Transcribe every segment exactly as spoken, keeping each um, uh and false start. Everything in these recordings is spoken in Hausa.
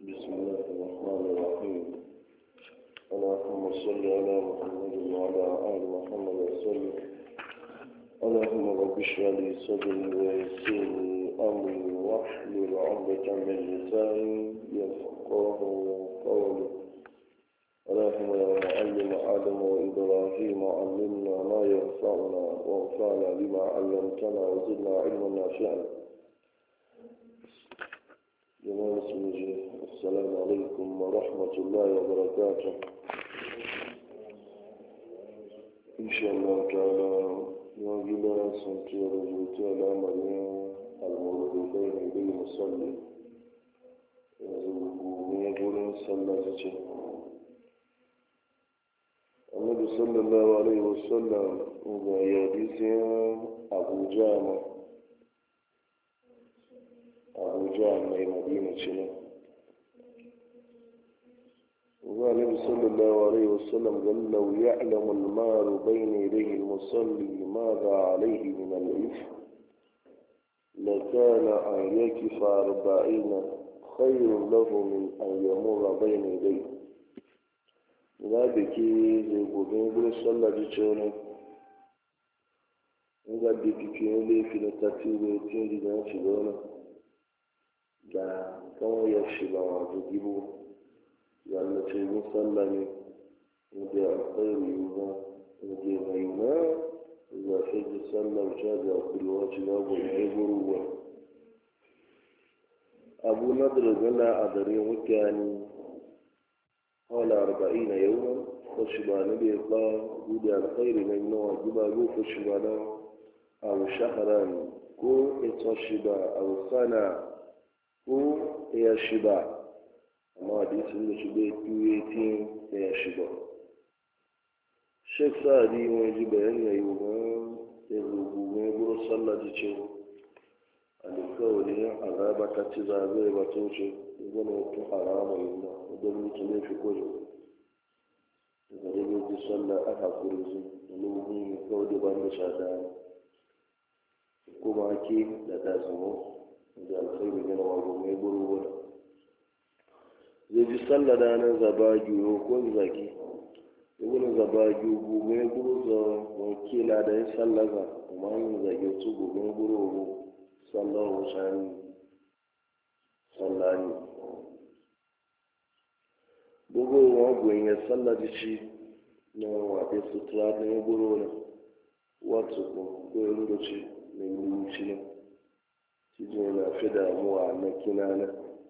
بسم الله الرحمن الرحيم. اللهم صل على محمد وعلى آل محمد وسلم. اللهم رب اشرح لي صدري ويسر لي أمري واحلل عقدة من لساني يفقهوا قولي. اللهم يا معلم آدم وإبراهيم علمنا ما ينفعنا وانفعنا بما علمتنا وزدنا علما نافعا. جماعة المسلمين، السلام عليكم ورحمة الله وبركاته. إن شاء الله تعالى نجد سنتير الجوتي على مريم المولود بين يدي المصلي يقول صلى النبي صلى الله عليه وسلم يحدث أبو جامع أبو جامع من مدينة شنو. والنبي صلى الله عليه وسلم قال لو يعلم المار بين يديه المصلي ماذا عليه من الإثم لكان أن يكف أربعين خير له من أن يمر بين يديه. ذلك زي قبول صلى الله nga da kikin laifi na tattiro tun gidan shi da wani da kawai ya shi ba wato gibo yana ce yin sallah ne da alkhairu yiwuwa da mai na zafi da sallah wuce da kulwa ci da gobe ya guruwa abu na dirgana a dare mutane hawala arba'in na yau ko shi ba na bai ba gudu alkhairu na yi nawa giba ko shi ba na أو شهرا كو إتصبا أو سنة كو يشبا ما دي سنة شبه كويتين يشبا شيخ سعدي ويجب أن يوما يذوبوا ويقولوا صلى جيشو الكولي عذابة تتزازي وتوشي يقولوا تو حرام يوما ودلوا تلين في كوجو إذا يجب صلى أحد كرزي ولوهم كودي بندشادان kuma ake da ta samu da alkhairu yana wago mai buru zai ji sallah da nan zaba juyo ko zaki ibn zaba juyo mai buru da wakila da yin sallah ga kuma yin zage su go mai buru sallahu shani sallani bugu wa gwen ya sallah da shi na wa da sutura da mai buru na wato ko ko yin ci mai luci ne shi na fi damuwa na kinana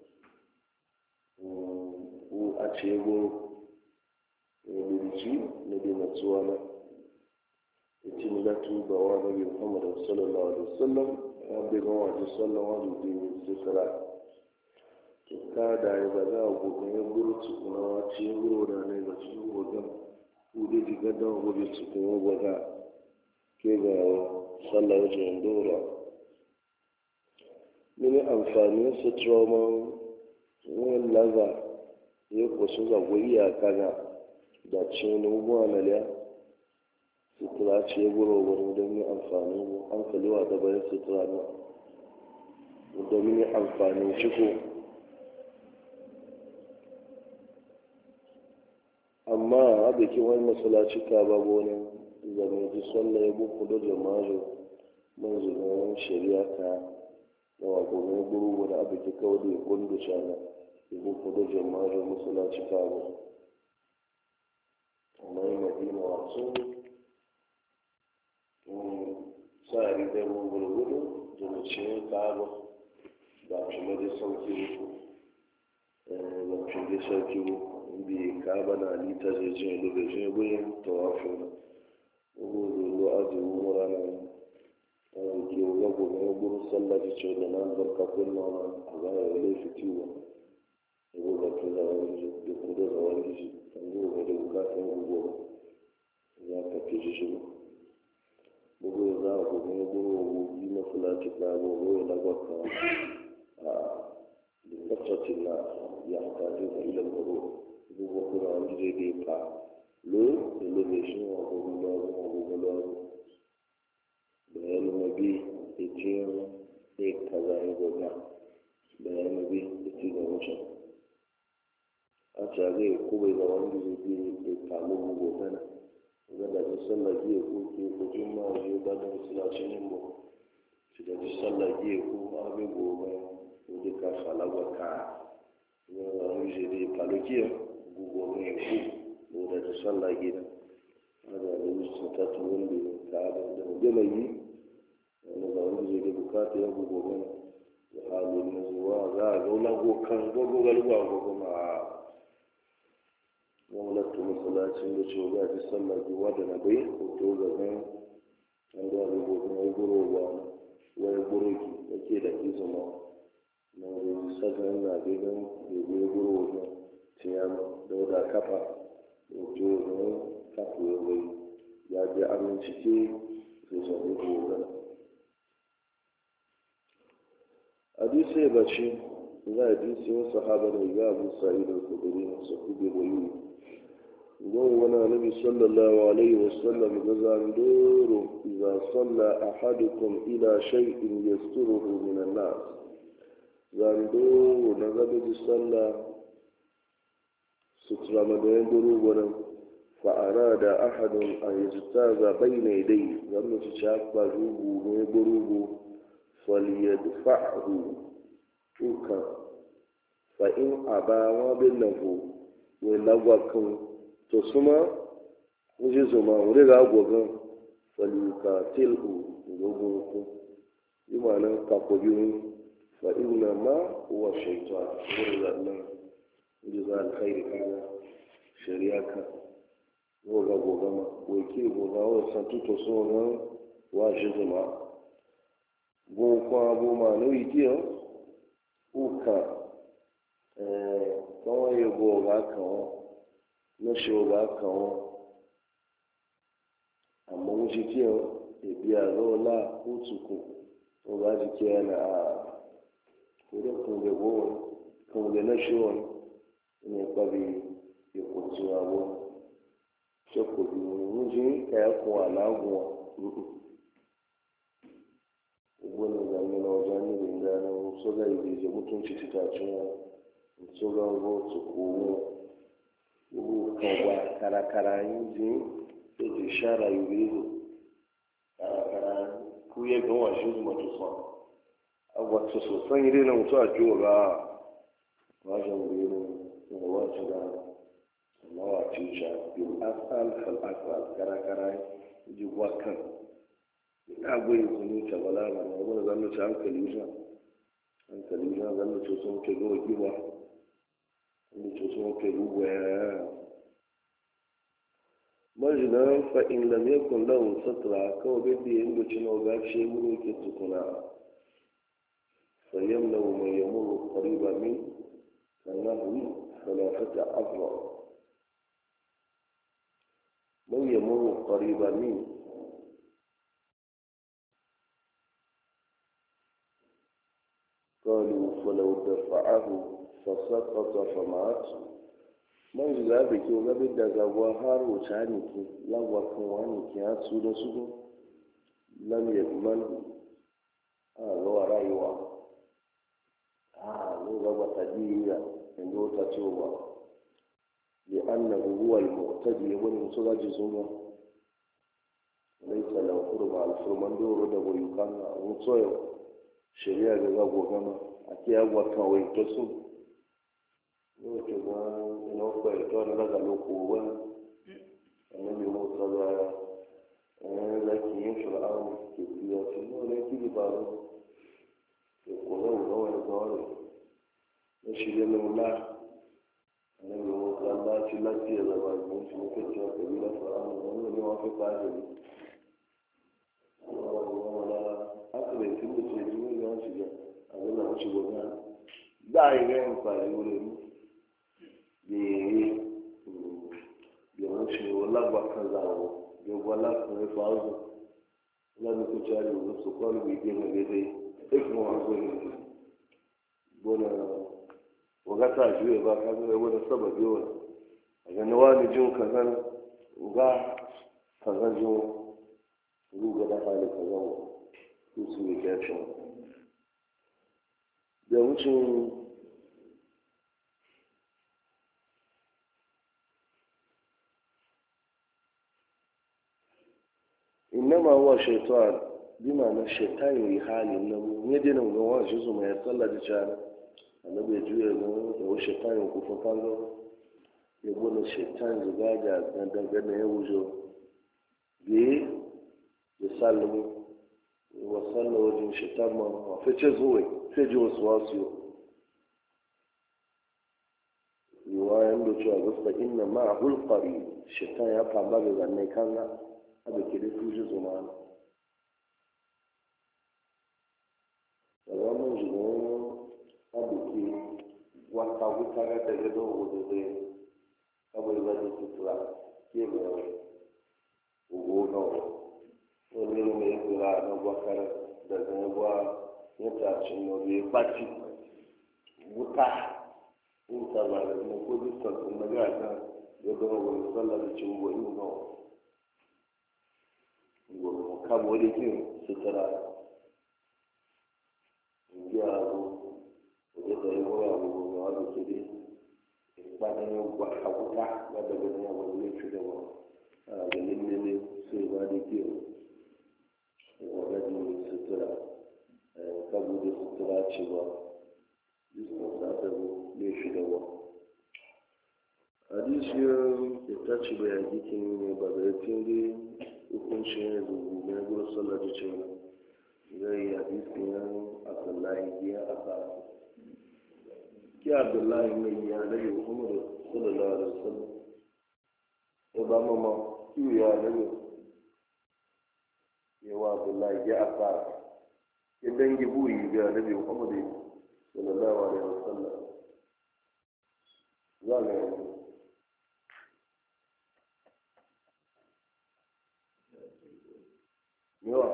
ko a ce go mai luci na bi matsuwa na ita ne na tuba wa nabi muhammad sallallahu alaihi wasallam ya bi ga wajen sallallahu alaihi wasallam to ka da ya ba za a gobe ya guru su kuma wace guru da ne ba su gobe ko da diga da gobe su kuma gobe ke ga sallar wajen dora mini amfanin su trauma wani laza ya kwasu zagwai iyaka na da cin ubuwa na liya sutura ce ya gura wani don yi amfanin hankaliwa da bayan sutura na domin yi amfanin ciko amma abikin wani masalaci ka babu wani zama ji sallah ya buku da jama'ar manzunan shari'a ta da wagonin guru wani abu ke kawo da ya kundu shana ya buku da jama'ar musulaci kawo amma yi madina wasu sa'ari da mun gurgudu da mace kawo da kuma da sauki da kuma da sauki bi ka bana lita zai jin lokacin gudun tawafin gudu lo aji umura na wani ke wuga gobe ya guru sallah da ce da nan barka kunna wani a zara ya laifi tiwo ya guga tun zawon gizi da kudu zawon gizi an guga da bukatun gugu ya kafe shi shi gugu ya za a gobe ya guru wa gugi na fulati ka gobe ya lagwaka a lokacin na ya kafe da ilan gugu gugu kuna wani zai da ya fa lo da lo da shi wa gugu lọ́wọ́ gugu lọ́wọ́ bayan mabi ejiyar ne kaza ya goga bayan mabi eti ga wucin jage ko bai da wani zai ya kamu gugu gana ga da ji sallah giye ko ke ko juma je ba da musulacin yin mu shi da ji sallah giye ko abin gobe ko ka falagwa ka ne wani je da palokiya gugu ne ko ko da ji sallah giye da da yi su ta tuwon da ka da da yi wani da wani je da bukata ya gugu gana da halin na zuwa za a zauna gokan gogo galuwa gogo ma gwamnati masallacin da ce ga ji sallar zuwa da na bai hoto ga nan an da abu gogo na goro ba wani goro ki yake da ki zama na wani sakan na gidan da bai goro wajen tiyama da wadda kafa hoto ga kafa ya bai ya ji aminci ke zai zama gogo hadisi ya bace za a hadisi wani sahaba da ya abu sa'id al-khudri na sahibi wayu gon wani annabi sallallahu alaihi wasallam ga zandoro idza salla ahadukum ila shay'in yasturuhu min an-nas zandoro na gaba da salla sutra madayin duru wannan fa arada ahadun an yajtaza bayna yadayhi zan ci chakwa rubu ne burubu فليدفعه توكا فإن أبى وبله ولغوكم تسمى وجزما ورغا غوغان فليقاتله غوغوكم بمعنى تقبيون فإنما هو الشيطان ورغا جزاء الخير كذا شريعك غوغا غوغما وكي غوغا وسنتو تسمى وجزما gbogbo abo ma lórí díẹ̀ òkà káwọn yẹ̀bọ ọ̀gá kan wọn lọ́sẹ̀ ọ̀gá kan wọn àmọ́ wọ́n ṣe díẹ̀ ẹ̀bí àlọ́ ọ̀la òtùkù ọ̀gá ti kí ẹ̀ náà kúrẹ́ kúnlẹ̀ bọ́ wọn kúnlẹ̀ lọ́sẹ̀ wọn ní ipa bí ipò tí wọn wọ ṣọ́kò bí wọn ń ṣe ẹ̀kún àlágùn wọn. wani zane na wajen nufin ganin so ga yi da mutunci titacin so ga rotu kowo uru kan wa karakara yin jin da ke shara yi bezo karakara ku ya gan wa shi zuma tufa a wata sosan yi na mutu a jiwa ga wajen bezo da wajen da nawa tusha bin asal fal'asal karakara yi ji kan na goyi kunu ta balaga na wani zan ci hankali sha hankali sha zan ci sun ke go giwa zan ci sun ke go ya majina fa in lam yakun lahu satra ko be bi inda ci no ga shi mu ke tukuna fa yamla man yamuru qariba min annahu salafata afra man yamuru qariba min قالوا فلو دفعه فسقط فمات من zabe ke gabe da gawa har wuce haniki lagwa kan wani ke ya su da su lam yakmal a gawa rayuwa a lo gaba tadiya inda wata cewa li annahu huwa al-muqtadi wani musuga jizuma laysa lahu qurba al-furman doro da boyukan mutsoyo shari'a da za ku gama a kiyagwa kawai ta su yau ke ga ina kwaya ta wani daga loko wani annabi musa da ɗaya zaki yin shir'aun ke biya su ne wani kiri ba ne ke kone wani wani zawari na shirya na wula annabi musa ba ci lafiya da ba ne shi ne kacce wa kabila fir'aun wani ne wafi fahimci asibitin da ce jini ya shiga abin da wasu gwamna za a yi ganin kwari wurin da ya yi da wasu wala bakar zawo da wala kuma fazu wala da ku cari wani su kwallo bai gina daidai duk ma wasu ne gona wagata juya ba ka zai wani sababi wani a gani wani jin kazan ga kazan jin ruga da hali kazan su ne kyashin da wucin innama huwa shaitan bima na shaitan yi halin nan ne dai nan wa shi zuma ya sallah da jana annabi ya juya ga wa shaitan ku fa kan ya bona shaitan zuga da daga ne ya wujo bi ya sallu wa sallu wajen shaitan ma fa ce zuwa sai ji wasu wasu riwayan da cewa gasta inna ma'ahul qari shaitan ya fama da zanne kan abu ke da tuji zuma da wannan jigon abu ke wata wuta ga daga don wudu zai kawai wajen sutura ke mai ugo gawa wani mai kula na gwakar da zanagwa ya tashin nobe bati wuta in ta ba da kuma ko dukkan sun na gata ya gama wani sallar da cin goyi gawa kabo wani kin sutura ya abu wajen da yi wani abu ga wani ke dai ba da yin gwaka wuta ba da gani ya wani ne fi da wani a ganin ne ne sai ba da ke wajen sutura kabo da sutura ce ba jisun sa ta ne fi da wani hadisiyar da ta ci bayan jikin ne ba da yakin dai hukuncin ya zubu na gudu sallar da cewa zai yi hadisiyar abdullahi biya a ba ki abdullahi mai ya nabi muhammadu sallallahu alaihi wasallam ya ba mama kiwo ya nabi yawa abdullahi biya a ba ya dangi buyi ga nabi muhammadu sallallahu alaihi wasallam za ga yanzu yawa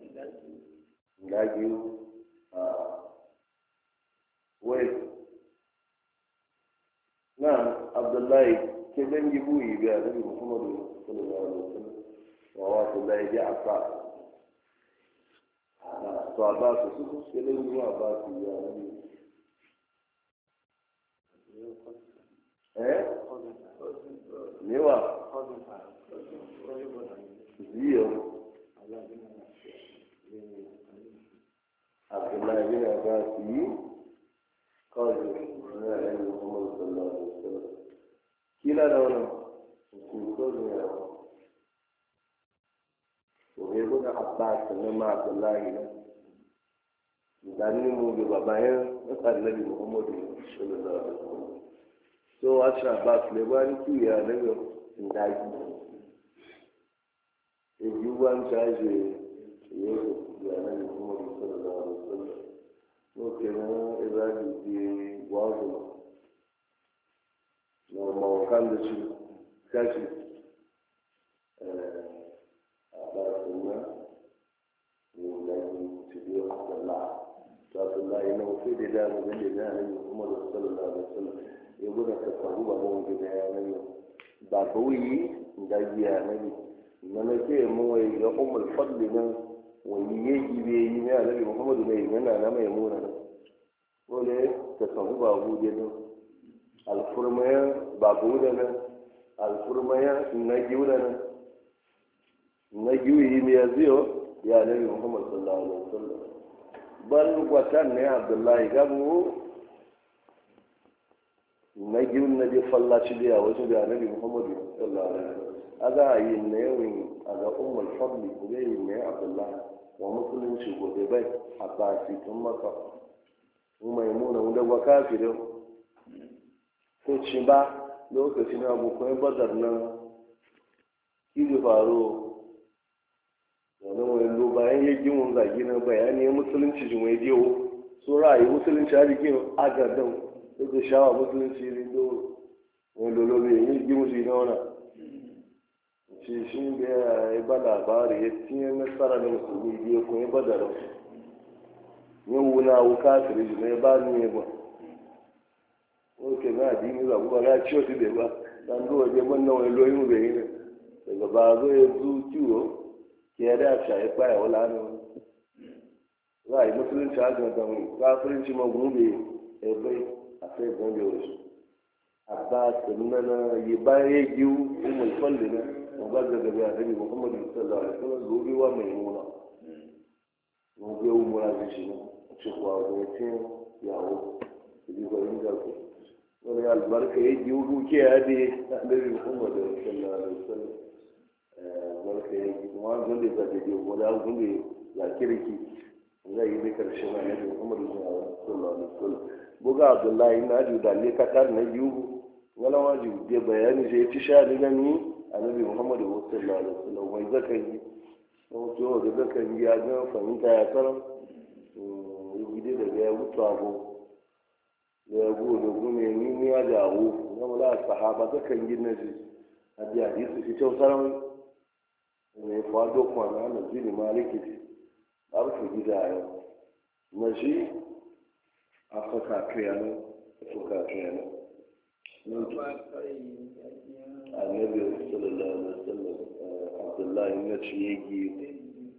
ndagi a wai na abdullahi ke dangi buyi ga nabi muhammadu sallallahu alaihi wasallam wa wa abdullahi ya asa to abbas su su ke dangi wa abbas ya nabi eh newa ziyo Abdullahi bin Abbas yi kawai na yayin Muhammadu sallallahu alaihi wasallam kila da wannan ko ne ya ko ne bin Abbas ne ma Abdullahi ne dan ni mu ga bayan Annabi Muhammadu sallallahu alaihi wasallam so a ci Abbas ne ba ni ku ya ne ga ndaki e yuwan jaje yau ya nan kuma da sallallahu alaihi wasallam no kenan ibrahim di wazo no ma kan da shi kashi eh ba sunna ni da ni tibi Allah to Allah ina fi da da mun da da nan kuma da sallallahu alaihi wasallam ya guda ka sabu ba mun da ya nan ba kawai da ya nan mana ke mu wai ga ummul fadl nan wani yayi be yi ne annabi muhammadu ne yana na mai muna ne wole ta samu babu da don alfurmaya babu da nan alfurmaya na giuda nan na giuyi ne ya ziyo ya annabi muhammadu sallallahu alaihi wasallam bal watan ne abdullahi gabu na giun na je fallaci da wajen da annabi muhammadu sallallahu alaihi wasallam aga yi ne yin aga ummul fadli ko yi ne abdullahi wa musulunci gobe bai a basi tun maka maimuna wanda ba kafirin ko ci ba lokacin abokan badar nan kiri faro wani wani lo bayan ya gina zagi na bayani ya musulunci ji mai biyo so ra'ayi musulunci a jikin agadan da ta shawa musulunci ne do wani lolobe ya gina shi na wana shi shi da ya ba labari ya cinye nasara na musulmi biyu kun ya bada da ya wuna wuka kiri ji na ya ba ni ya ba oke na adini za kuma na ciwo su da ba dan zuwa je man nawa loyin da yi ne daga ba zo ya zu ciwo ke ya da sha ya kwaya wala ne za a yi musulunci a ga dan kafirinci ma gumbe ya bai a sai gumbe wasu abba sunna na yi bayan ya giwu umul falli na ba ga gaba da bi Muhammadu sallallahu alaihi wasallam gobe wa mai muna gobe wa mura shi ne ci kwa gobe yawo ji ko inda ko wani albarka ya ji hudu ke ya de annabi Muhammadu sallallahu alaihi wasallam eh barka ya ji kuma gunde ta ji ko da gunde ya kirki zai yi karshe na annabi Muhammadu sallallahu alaihi wasallam buga Abdullahi na ji da le katar na yugo wala waji de bayani je ti sha ni gani annabi Muhammadu sallallahu alaihi wasallam wai zaka yi to da zaka yi ya ga fahimta ya tsara gide da ya wuce abu da ya go da gume ni ni ya dawo na mala sahaba zakan yi na ji hadi hadisi shi to saran ne fa do ko na na ji maliki har su gida yau na shi aka ka kiyano ko ka kiyano annabi sallallahu alaihi wasallam abdullahi na ciyegi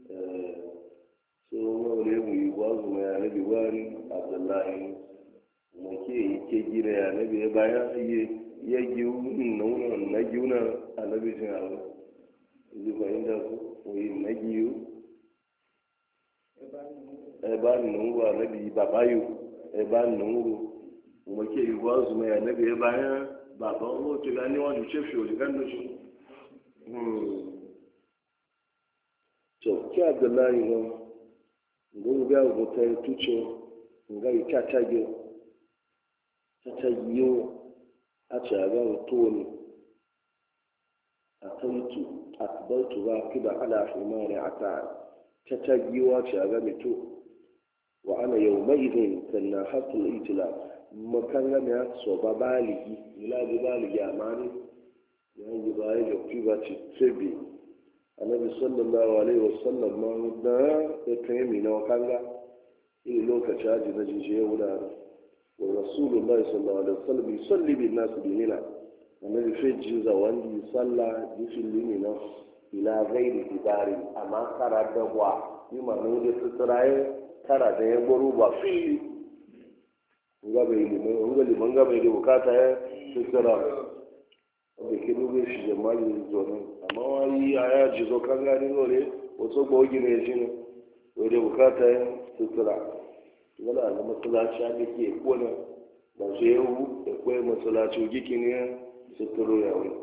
so wale mu yi wazu mai annabi wari abdullahi mu ke yi ke gina ya annabi ya bayan ya giyu nuna na giuna annabi jin abu zai fahimta ku yi na giyu eba nungu annabi babayo eba nungu mu ke yi wazu mai annabi ya bayan bàbá owó tó ga níwájú ṣéfì òjìká lóṣù tó kí abdullahi wọn gbogbo bí àwọn ọ̀tá ẹ̀túnṣe nga yìí ká tágé tátágé ó àti àgbáwò tó ní àtọ́yìtù àtibọ́tù bá kíbà aláàfin rẹ̀ àtà tátágé ó àti àgbáwò tó wà á nà yẹ̀wò mẹ́yìdìn kànáà hàtùlù ìtìlá makanga ne so ba baligi ila bi baligi amani ya yi ba ya fi ba ci sebi annabi sallallahu alaihi wasallam ma da ya kai mi na kanga in lokaci haji na jinje ya wuda wa rasulullahi sallallahu alaihi wasallam yusalli bin nas bi mina annabi fe jinza wandi salla bi filini na ila ghairi dibari amma kara da wa ni ma ne da tsiraye kara da ya goro ba fili nga bai liman nga liman nga bai da bukata ya tsira da ke nube shi jama'i zonin amma wani a ya ji zo kan gani nore wasu gbogi ne shi ne wai da bukata ya tsira wala na masalaci a da ke kona ba su yawu da kwaye masalaci giki ne tsiro ya wani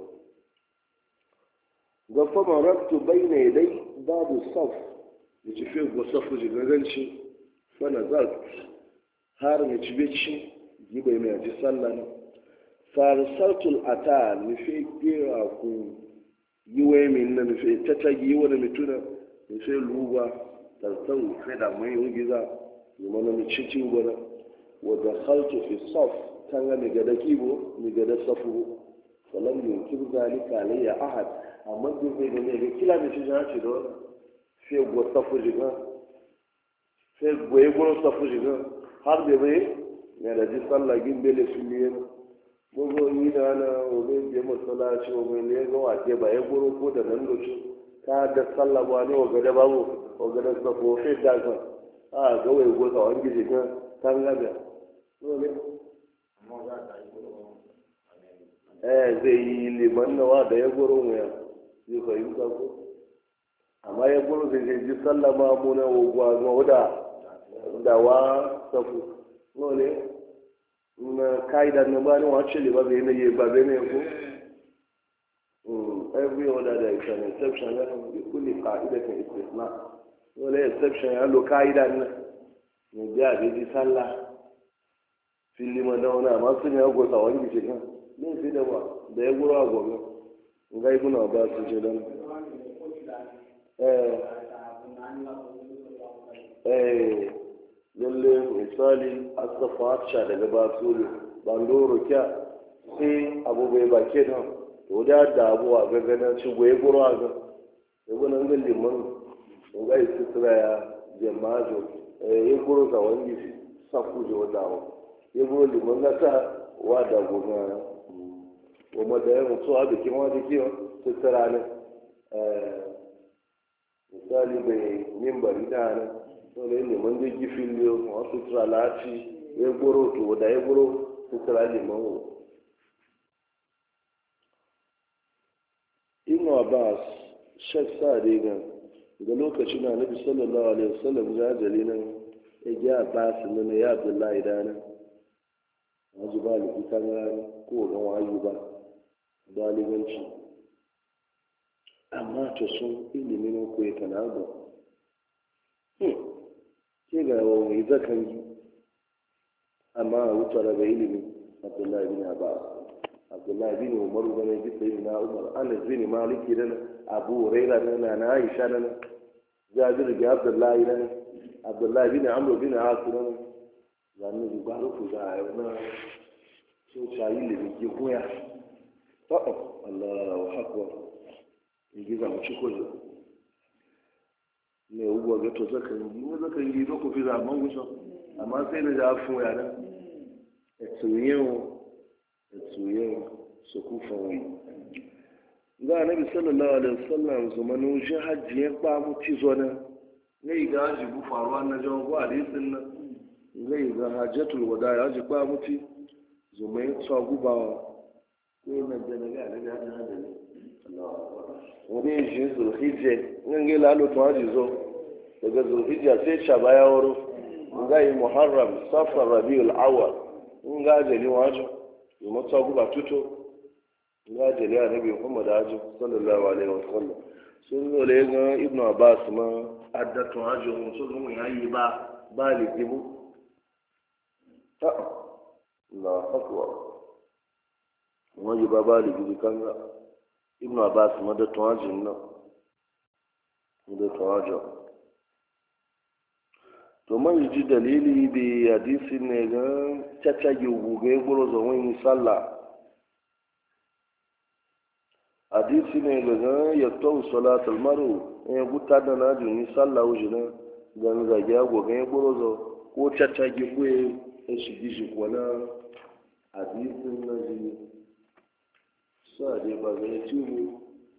ga fama raktu bai ne dai babu saf da ci fiye ga safu jigaganci fana zalt har mai cibici gibai mai aji sallan farisartul ata nufi gera ku yi wa min na nufi ta tagi yi wani mituna nufi luba tartan kai da mai yi giza yi mana mai cici wani wadda haltu fi saf kan ga mai gada kibo mai gada safu salam yin kib zalika alayya ahad amma duk zai da ne ga kila mai cikin haci da wani sai gwa safu jiga sai gwa yi gwa safu jiga har da bai ya da ji sallah gimbele filiye gbogbo yi da na obe je masalaci obe ne ga wace ba ya goro ko da nan doci ka da sallah ba ne oga da babu oga da safo fe da ka a ga wai go ta wani ji ka kan ga da dole eh zai yi liman nawa da ya goro mu ya zai fahimta ko amma ya goro zai ji sallah ma mu na ogwa ga da da wa safu nole na kaida na bani wa chele ba be ne ye ba be ne ko mm every order there is an exception la bi kulli qa'idatin istisna nole exception ya lo kaida ne ne ja be di sallah fili ma dauna ma sun ya go tsawon gice kan ne fi da ba da ya gura gobe ngai kuna ba su je dan eh eh lalle misali asafa sha daga basulu bandoro kya sai abu bai bake da to da da abu a gagana ci goye goro a ga da wannan ga liman ga yi tsira ya jama'a eh ya goro ga wani safu je wadawa ya goro liman ga ta wa da goma wa madaya mutu a bikin wa dake tsira ne eh misali bai mimbari da ne dole ne mun zai gifin liyo wasu turalaci ya goro to da ya goro su turali mawo inu ba shek sa dai ga ga lokacin na nabi sallallahu alaihi wasallam ya jali nan ya ga ba su nan ya abdullahi dana wasu ba li kan ran ko ga wayu ba dalibanci amma to sun ilimin ko ya tanago ke ga wani zakan yi amma wutar da ilimi abdullahi bin abbas abdullahi bin umar gane bi sai na umar anas bin malik dan abu hurairah dan na aisha dan jabir bin abdullahi dan abdullahi bin amr bin as dan zanni bi baro ku da na so shayi le bi goya to Allahu akbar ingiza mu ci kojo ne uwa ga to zakan yi mu zakan yi do ku fi zaman gusa amma sai na ja fun ya nan tsuyen tsuyen su kufa wai ga annabi sallallahu alaihi wasallam zumanu shi hajji ya ba mu ci zona ne ga haji bu faruwa na jawo ko hadisin nan ne ga hajjatul wada ya ji ba mu ci zumai so guba ko na da na ga daga hajji da ne Allahu akbar wani shi zulhijja nan ga lalo to haji zo daga zulhijja sai shabaya woro ga yi muharram safar rabiul awwal nga jeli wajo yoma tsagu ba tuto nga jeli annabi Muhammad ajo sallallahu alaihi wasallam sun zo le ga ibnu abbas ma addatu ajo mun so mun yayi ba bali gibu ta la akwa mun yi ba bali gibu kan ibnu abbas ma da to ajo no da to ajo to man ji dalili bi hadisi ne ga caccage gugu gboro zo wani sallah hadisi ne ga ya to salatul maru e guta da na ji sallah ujina gan ga ya goga gboro zo ko caccage ku e shi ji ko na hadisi na ji sa de ba ga ci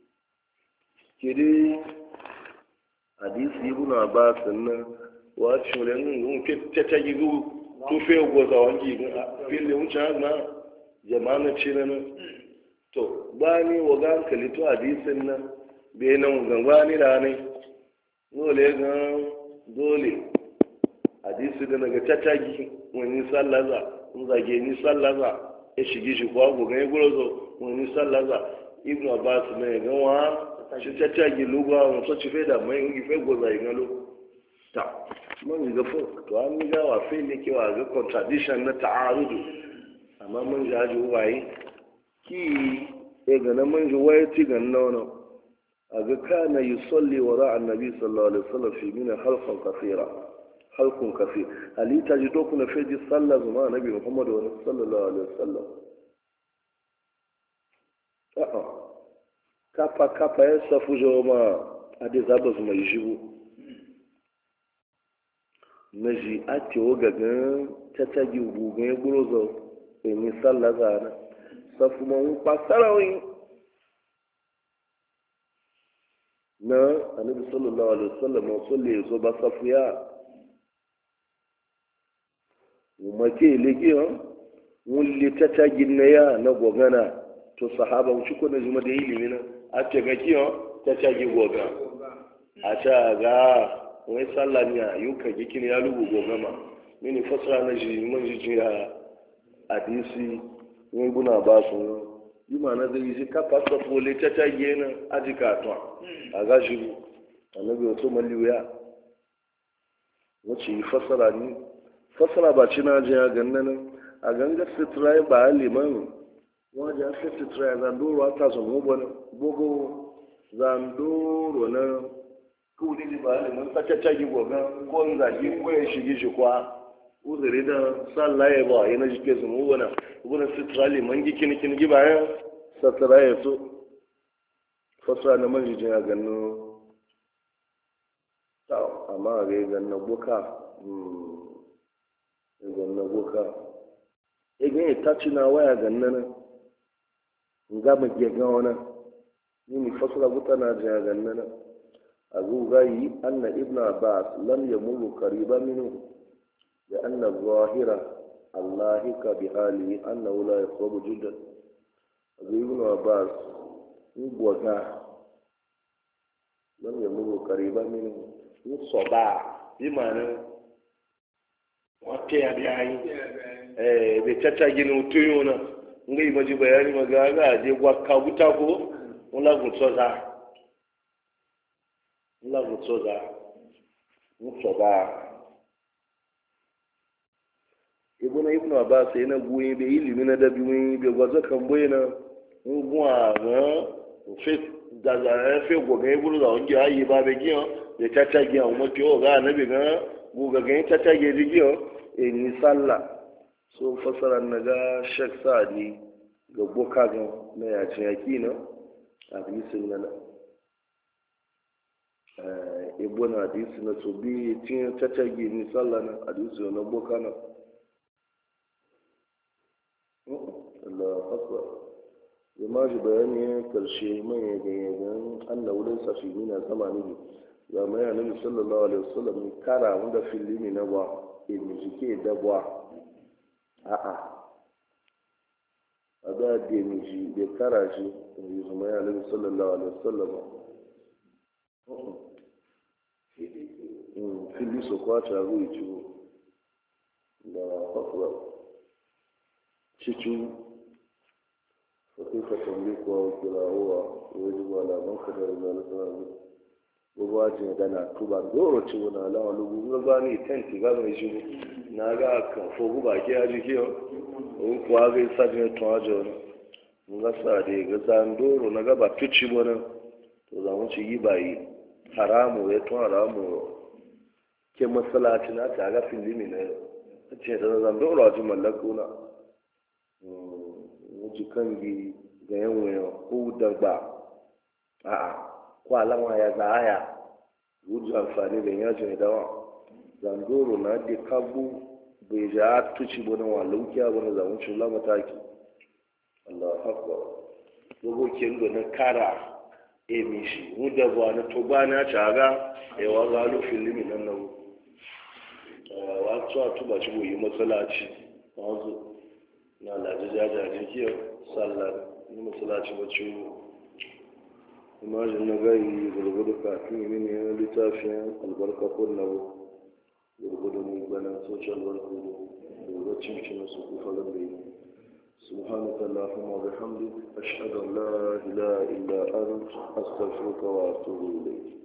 kiri hadisi ibn abbas nan wa shulen mun ke ta gigu to fe goza wangi fili mun cha na jama'a ce nan to bani wa ga kali to hadisin nan be nan gangwani da ne dole ga dole hadisi da naga tatagi wani sallaza mun zage ni sallaza e shigi shi kwa go ga gorozo wani sallaza ibnu abbas ne ga wa shi tatagi lugwa mun so ci fe da mai ngi fe goza ingalo ta mun ga fo to an ga wa fe ne ke wa ga contradiction na ta'arudu amma mun ga ji waye ki e ga na mun ji waye ti ga nono aga kana yusalli wara annabi sallallahu alaihi wasallam fi min halqan kathira halqun kathir ali tajidu kuna fi di sallallahu zuma nabi muhammad sallallahu alaihi wasallam a'a kapa kapa ya safu joma ade zaba zuma yijibu naji ake ogagan tatagi gugun gurozo emi sallah zana safu mun pasarawi na annabi sallallahu alaihi wasallam salli zo ba safu ya umake legi ha mun li tatagi na ya na gogana to sahaba mu ko na juma da ilimi na ake ga kiyo tatagi goga a ta ga wai sallah ne ayyuka gikin ya lugu gogama mini fasara na ji man ji jira hadisi ne guna ba su yi mana da yi ka fasa fole ta tage na ajika to a ga shi annabi wato maliya wace yi fasara ni fasara ba ci na ji ya ganna nan a ganga sitrai ba liman wajen sitrai zandoro ta zo mu bana bogo zandoro na kudi di ba mun tsacacca gi goga ko in zagi ko ya shigi shi kwa uzuri da sallaye ba yana jike su mu wana guna sitrali man gi kin kin gi bayan satraye so fasra na man jin ya ganno ta amma ga ganno boka mm ganno boka e ga ta cina waya ganna na ngama ge ga wana ni fasra butana ja ganna na أزوغي أن ابن عباس لم يمر قريبا منه لأن الظاهر اللاهق بحاله أنه لا يخرج جدا ابن عباس يبوغا lam yamugu qariban min musoba bi ma'ana wata ya biyayi eh be tata ginu tuyuna ngai maji bayani magaga je gwa kabuta ko wala gutsoza wala gutsoza musoba ibn ibn abbas yana guyi be ilimi na dabi mun be gwaza kan boyena ngwa ga fe da za fe go ga ibulu da onje ayi ba be giyo be tata giya o mo to ga nabi ga bu ga ga tata ge giyo e ni sallah so fasara naga shek sadi ga boka ga na ya ce yaki na hadisin nan eh ibn hadisi na to bi tin tata ge ni sallah na hadisi na boka na Allah akbar ma ji bayani karshe mai ganyen Allah wurin safi mina zamani ya mai annabi sallallahu alaihi wasallam kara wanda filimi na ba in jike da ba a a ada da miji da kara shi in ji mai annabi sallallahu alaihi wasallam mm fili so kwata ruwa ciwo da akbar cikin وكيف تملك وكلاهما ويجب على من قدر ذلك وواجه دنا كوبا دورو تشونا لا لو غاني تنتي غاني شو ناغا كان فوغو باكي اجي كيو ان كواغي ساجن تواجو ngasa de gazan doro naga ba tuci bona to za mu ci yi bayi haramu ya to haramu ke masallaci na ta ga filimi ne ce da zan doro ji mallakuna wuce kan gi ga yanwayo ko dagba a'a ko alama ya zaya wuce amfani da yajin dawa zandoro na da kabu bai ja tuci bane wa laukiya bane za mu cin mataki Allah akbar gogo kin go na kara e mishi mu da ba na to ba na taga e wa galu filimi nan nan wa tsuwa tuba ci goyi masallaci wazo na laji jajajen kiyar sallar ni masalaci wacce imajin na gari gurgudu kafin yi mini littafin albarka kunnawo gurgudu ne ganin social barkudu da wacce cikin su kufarin da yi سبحانك اللهم وبحمدك أشهد أن لا إله إلا أنت أستغفرك وأتوب إليك